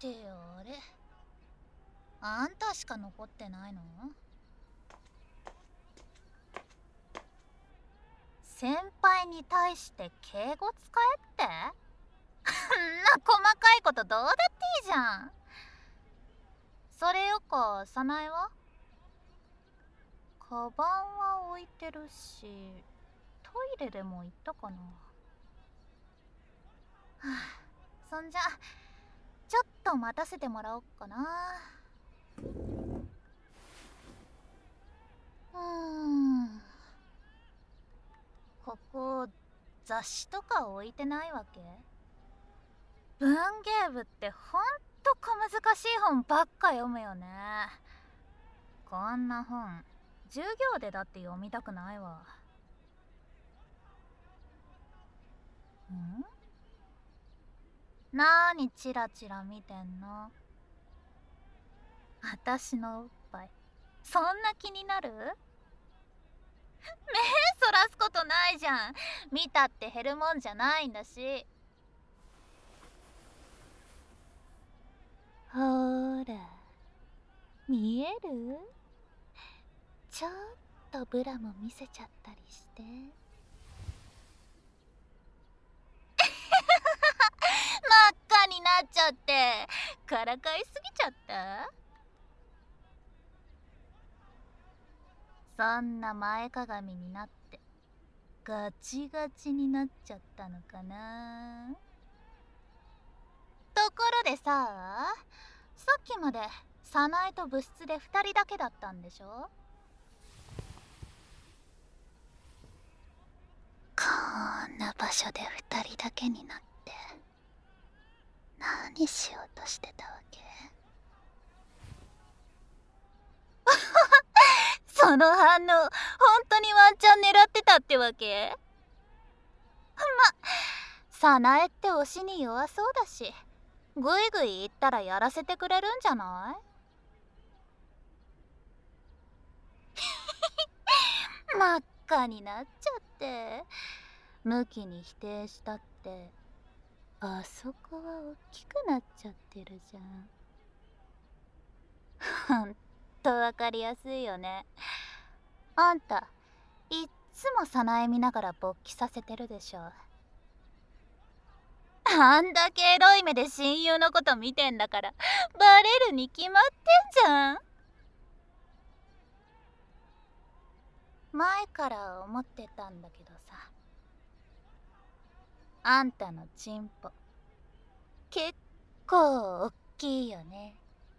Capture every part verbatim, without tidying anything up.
てあれ、あんたしか残ってないの？先輩に対して敬語使えって？そんな細かいことどうだっていいじゃん。それよか、早苗は？カバンは置いてるし、トイレでも行ったかな。はあ、そんじゃちょっと待たせてもらおっかな。うーん、ここ雑誌とか置いてないわけ？文芸部ってほんと小難しい本ばっか読むよね。こんな本授業でだって読みたくないわ。ん？なーにチラチラ見てんの？あたしのおっぱいそんな気になる？目そらすことないじゃん。見たって減るもんじゃないんだし。ほーら、見える？ちょっとブラも見せちゃったりして。真っ赤になっちゃってからかいすぎちゃった？そんな前かがみになってガチガチになっちゃったのかな。ところでさ、さっきまで早苗と部室でふたりだけだったんでしょ？こんな場所でふたりだけになって何しようとしてたわけ？その反応、本当にワンチャン狙ってたってわけ？ま、早苗って推しに弱そうだし、ぐいぐい言ったらやらせてくれるんじゃない？真っ赤になっちゃって向きに否定したってあそこは大きくなっちゃってるじゃん。ほんとわかりやすいよね。あんたいっつも早苗見ながら勃起させてるでしょ。あんだけエロい目で親友のこと見てんだからバレるに決まってんじゃん。前から思ってたんだけどさ、あんたのチンポ結構おっきいよね。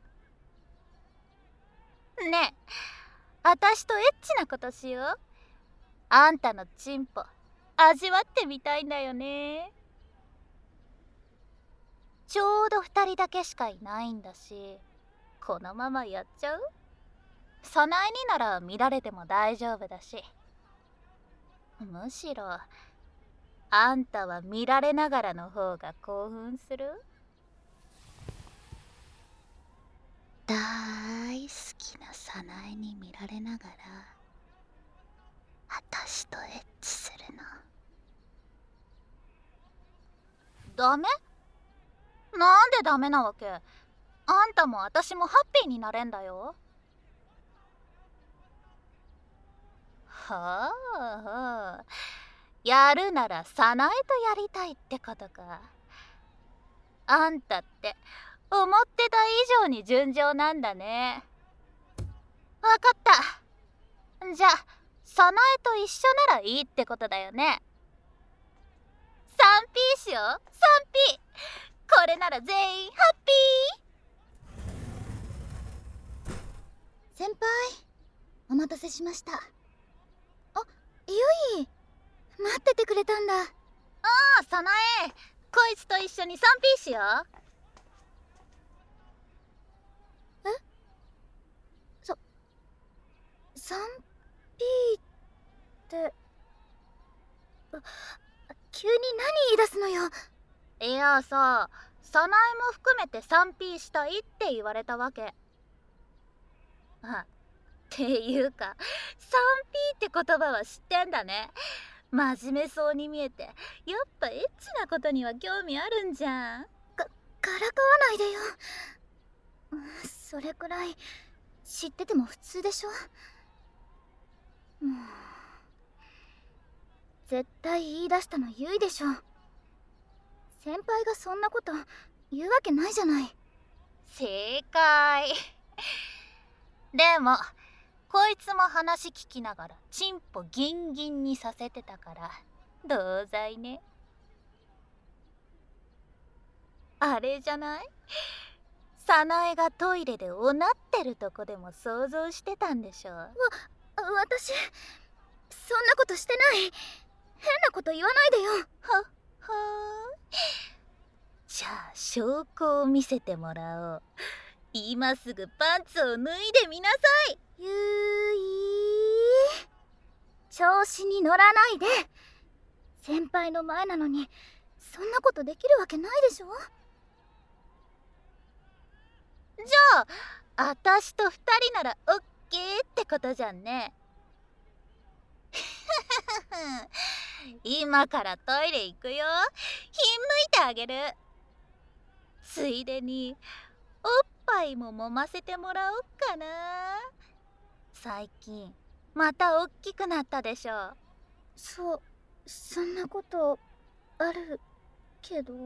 ねえ、あたしとエッチなことしよう。あんたのチンポ味わってみたいんだよね。ちょうどふたりだけしかいないんだし、このままやっちゃう？早苗になら見られても大丈夫だし、むしろあんたは見られながらの方が興奮する？大好きな早苗に見られながらあたしとエッチするのダメ？なんでダメなわけ？あんたもあたしもハッピーになれんだよ。はあはあ、やるなら早苗とやりたいってことか。あんたって思ってた以上に純情なんだね。わかった。じゃあ早苗と一緒ならいいってことだよね。 スリーピー しよう。 スリーピー これなら全員ハッピー。先輩、お待たせしました。あ、ゆい待っててくれたんだ。ああ、早苗、こいつと一緒に スリーピー しよう。え？そ スリーピー って急に何言い出すのよ。いやさ、早苗も含めて スリーピー したいって言われたわけ。あ、っていうか スリーピー って言葉は知ってんだね。真面目そうに見えてやっぱエッチなことには興味あるんじゃん。かからかわないでよ。それくらい知ってても普通でしょ。もう絶対言い出したのゆいでしょ。先輩がそんなこと言うわけないじゃない。 正解。でもこいつも話聞きながらチンポギンギンにさせてたから同罪ね。あれじゃない？早苗がトイレでおなってるとこでも想像してたんでしょ。わ、 私そんなことしてない。変なこと言わないでよ。 はっはー。じゃあ証拠を見せてもらおう。今すぐパンツを脱いでみなさい。 ゆい、調子に乗らないで。先輩の前なのにそんなことできるわけないでしょ。 じゃああたしと二人ならオッケーってことじゃんね。今からトイレ行くよ。ひんむいてあげる。ついでにおっぱいも揉ませてもらおっかな。最近またおっきくなったでしょ。 そそんなことあるけど、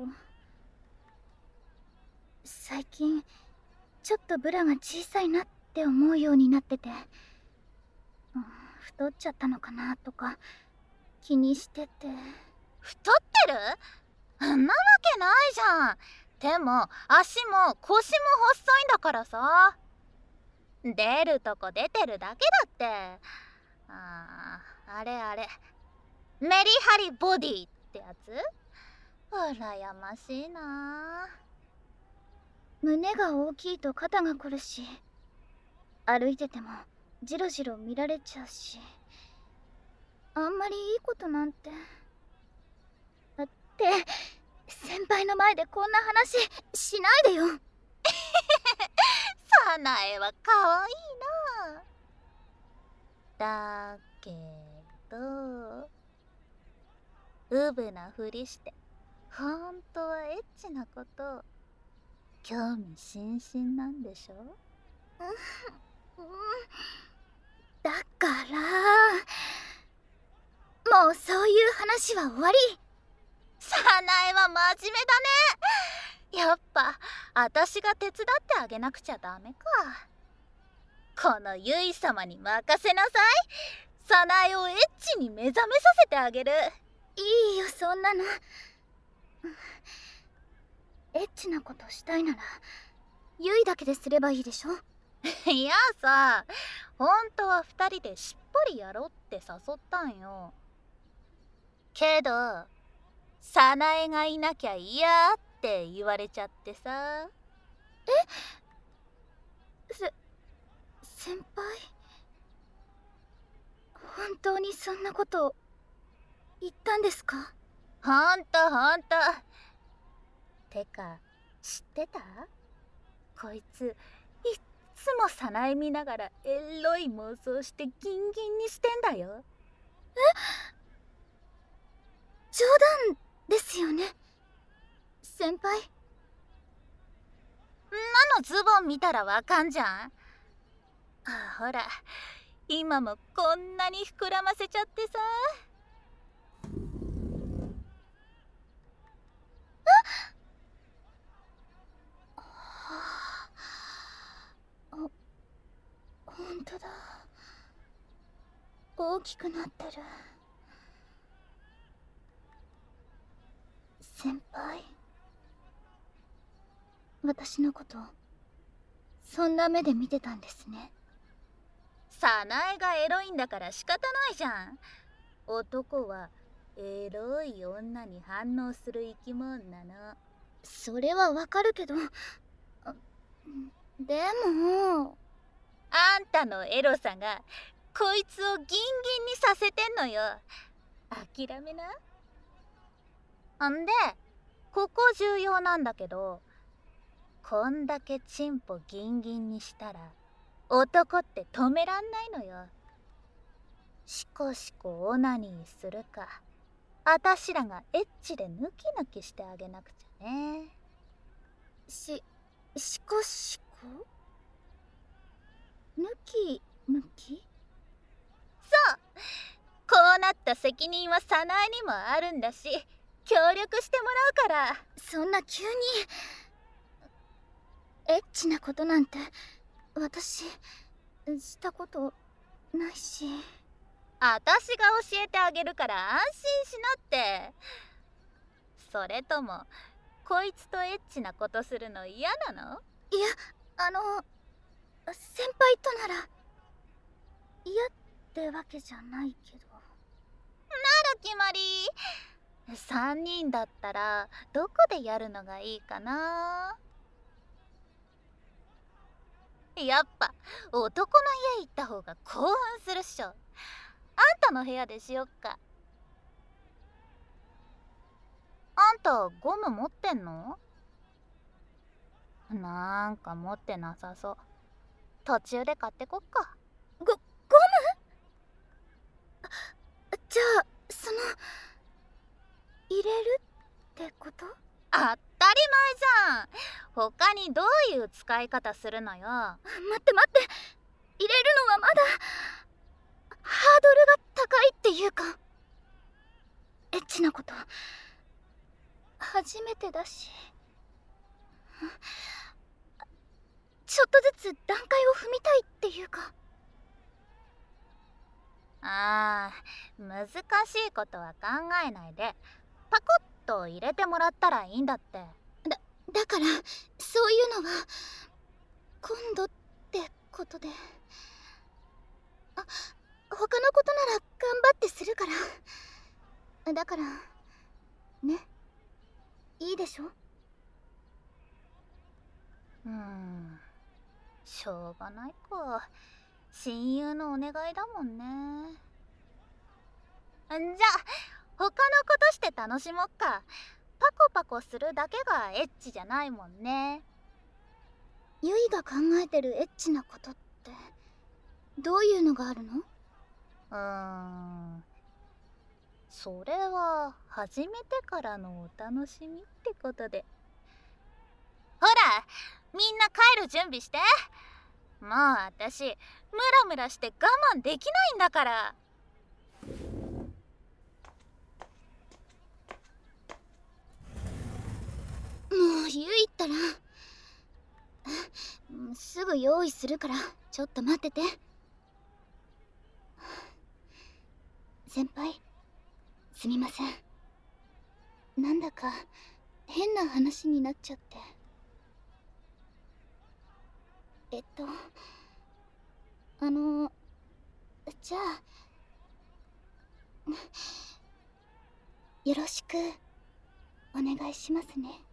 最近ちょっとブラが小さいなって思うようになってて、うん、太っちゃったのかなとか気にしてて。 太ってる？そんなわけないじゃん。手も足も腰も細いんだからさ。出るとこ出てるだけだって。あー、あれあれメリハリボディってやつ？羨ましいな。 胸が大きいと肩が凝るし、歩いててもジロジロ見られちゃうし、あんまりいいことなんて。だって先輩の前でこんな話しないでよ。 早苗はかわいいな。だけどうぶなふりしてほんとはエッチなこと興味津々なんでしょ。 うん、だからもうそういう話は終わり。 早苗は真面目だね。やっぱあたしが手伝ってあげなくちゃダメか。このゆい様に任せなさい。早苗をエッチに目覚めさせてあげる。 いいよそんなの。エッチなことしたいならゆいだけですればいいでしょ。 いやさ、ほんとは二人でしっぽりやろって誘ったんよ。けど早苗がいなきゃ嫌って言われちゃってさ。 え？せ先輩、本当にそんなこと言ったんですか？ ほんとほんと。てか知ってた？こいついっつも早苗見ながらエロい妄想してギンギンにしてんだよ。 え？冗談ですよね先輩。んなのズボン見たらわかんじゃん。あ、ほら今もこんなに膨らませちゃってさ。 あ、ほんとだ、大きくなってる。先輩、私のことそんな目で見てたんですね。 早苗がエロいんだから仕方ないじゃん。男はエロい女に反応する生き物なの。 それはわかるけど、でもあんたのエロさがこいつをギンギンにさせてんのよ。諦めな。んでここ重要なんだけど、こんだけチンポギンギンにしたら男って止めらんないのよ。シコシコオナニーするか、あたしらがエッチでヌキヌキしてあげなくちゃね。 し、しこしこ抜き抜き。 そうこうなった責任は早苗にもあるんだし、協力してもらうから。 そんな急にエッチなことなんて私したことないし。 あたしが教えてあげるから安心しなって。それともこいつとエッチなことするの嫌なの？ いや、あの先輩となら嫌ってわけじゃないけど。 なら決まり。さんにんだったらどこでやるのがいいかな。やっぱ男の家行った方が興奮するっしょ。あんたの部屋でしよっか。あんたゴム持ってんの？なんか持ってなさそう。途中で買ってこっか。 ご、ゴム？じゃあ、その入れるってこと？ 当たり前じゃん。他にどういう使い方するのよ。 待って待って、入れるのはまだハードルが高いっていうか、エッチなこと初めてだし、ちょっとずつ段階を踏みたいっていうか。 あー、難しいことは考えないでパコッと入れてもらったらいいんだって。 だ、だからそういうのは今度ってことで。あ、他のことなら頑張ってするから。だからね、いいでしょ？ うーん、しょうがないか。親友のお願いだもんね。んじゃあ他のことして楽しもっか。パコパコするだけがエッチじゃないもんね。 ゆいが考えてるエッチなことってどういうのがあるの？ うーん、それは初めてからのお楽しみってことで。ほらみんな帰る準備して。もう私ムラムラして我慢できないんだから。 もうゆいったらすぐ用意するからちょっと待ってて。先輩、すみません。なんだか変な話になっちゃって。えっとあのじゃあよろしくお願いしますね。